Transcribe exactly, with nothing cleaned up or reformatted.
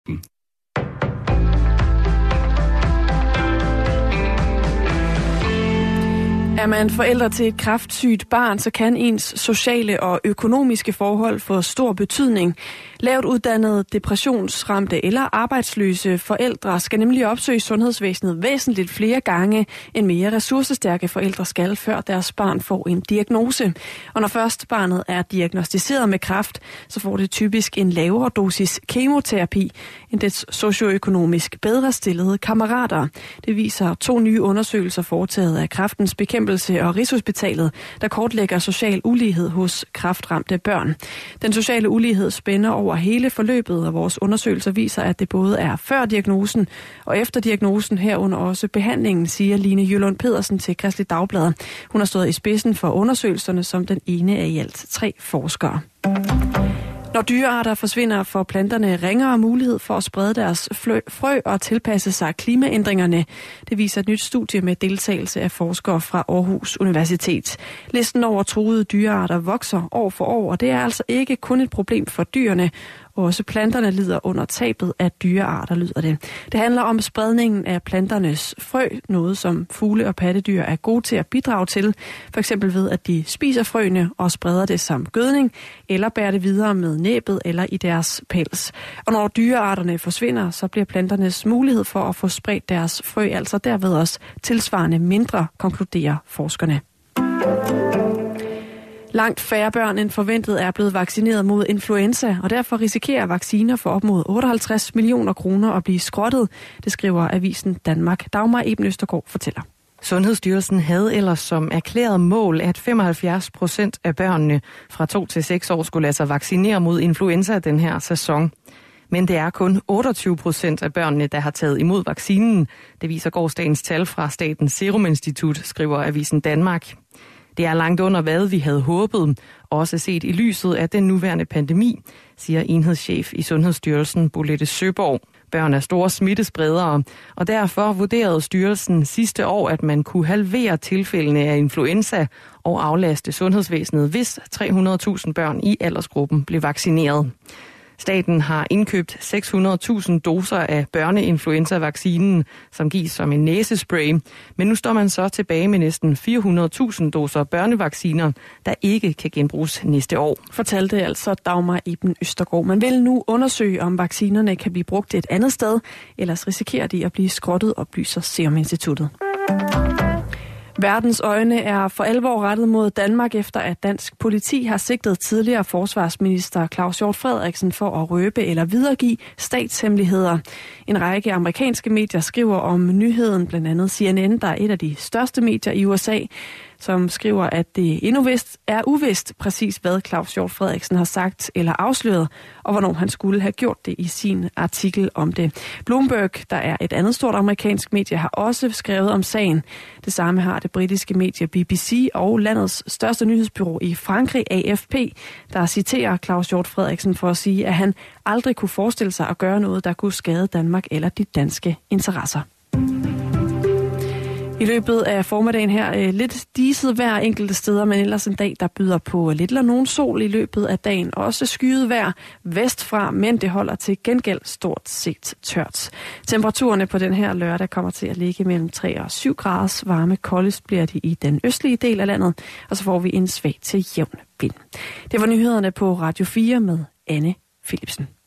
dem. Er man forældre til et kræftsygt barn, så kan ens sociale og økonomiske forhold få stor betydning. Lavt uddannede, depressionsramte eller arbejdsløse forældre skal nemlig opsøge sundhedsvæsenet væsentligt flere gange, end mere ressourcestærke forældre skal, før deres barn får en diagnose. Og når først barnet er diagnosticeret med kræft, så får det typisk en lavere dosis kemoterapi end dets socioøkonomisk bedre stillede kammerater. Det viser to nye undersøgelser foretaget af Kræftens Bekæmpelse og Rigshospitalet, der kortlægger social ulighed hos kræftramte børn. Den sociale ulighed spænder over hele forløbet, og vores undersøgelser viser, at det både er før diagnosen og efter diagnosen, herunder også behandlingen, siger Line Jølund Pedersen til Kristeligt Dagblad. Hun har stået i spidsen for undersøgelserne som den ene af i alt tre forskere. Når dyrearter forsvinder, får planterne ringere mulighed for at sprede deres frø og tilpasse sig klimaændringerne. Det viser et nyt studie med deltagelse af forskere fra Aarhus Universitet. Listen over truede dyrearter vokser år for år, og det er altså ikke kun et problem for dyrene. Også planterne lider under tabet af dyrearter, lyder det. Det handler om spredningen af planternes frø, noget som fugle og pattedyr er gode til at bidrage til. For eksempel ved, at de spiser frøene og spreder det som gødning, eller bærer det videre med næbet eller i deres pels. Og når dyrearterne forsvinder, så bliver planternes mulighed for at få spredt deres frø altså derved også tilsvarende mindre, konkluderer forskerne. Langt færre børn end forventet er blevet vaccineret mod influenza, og derfor risikerer vacciner for op mod otteoghalvtreds millioner kroner at blive skrottet, det skriver avisen Danmark. Dagmar Eben Østergaard fortæller. Sundhedsstyrelsen havde ellers som erklæret mål, at femoghalvfjerds procent af børnene fra to til seks år skulle lade sig vaccinere mod influenza den her sæson. Men det er kun otteogtyve procent af børnene, der har taget imod vaccinen. Det viser gårsdagens tal fra Statens Serum Institut, skriver avisen Danmark. Det er langt under, hvad vi havde håbet, også set i lyset af den nuværende pandemi, siger enhedschef i Sundhedsstyrelsen, Bolette Søborg. Børn er store smittespredere, og derfor vurderede styrelsen sidste år, at man kunne halvere tilfældene af influenza og aflaste sundhedsvæsenet, hvis tre hundrede tusind børn i aldersgruppen blev vaccineret. Staten har indkøbt seks hundrede tusind doser af børneinfluenza-vaccinen, som gives som en næsespray. Men nu står man så tilbage med næsten fire hundrede tusind doser børnevacciner, der ikke kan genbruges næste år. Fortalte altså Dagmar Eben Østergaard. Man vil nu undersøge, om vaccinerne kan blive brugt et andet sted, ellers risikerer de at blive skrottet, oplyser Serum Instituttet. Verdens øjne er for alvor rettet mod Danmark, efter at dansk politi har sigtet tidligere forsvarsminister Claus Hjort Frederiksen for at røbe eller videregive statshemmeligheder. En række amerikanske medier skriver om nyheden, blandt andet C N N, der er et af de største medier i U S A, som skriver, at det endnu vist er uvist præcis, hvad Claus Hjort Frederiksen har sagt eller afsløret, og hvornår han skulle have gjort det i sin artikel om det. Bloomberg, der er et andet stort amerikansk medie, har også skrevet om sagen. Det samme har det britiske medie B B C og landets største nyhedsbureau i Frankrig, A F P, der citerer Claus Hjort Frederiksen for at sige, at han aldrig kunne forestille sig at gøre noget, der kunne skade Danmark eller de danske interesser. I løbet af formiddagen her øh, lidt diset hver enkelte steder, men ellers en dag, der byder på lidt eller nogen sol i løbet af dagen. Også skyet vejr vestfra, men det holder til gengæld stort set tørt. Temperaturerne på den her lørdag kommer til at ligge mellem tre og syv graders varme. Koldest bliver de i den østlige del af landet, og så får vi en svag til jævn vind. Det var nyhederne på Radio fire med Anne Philipsen.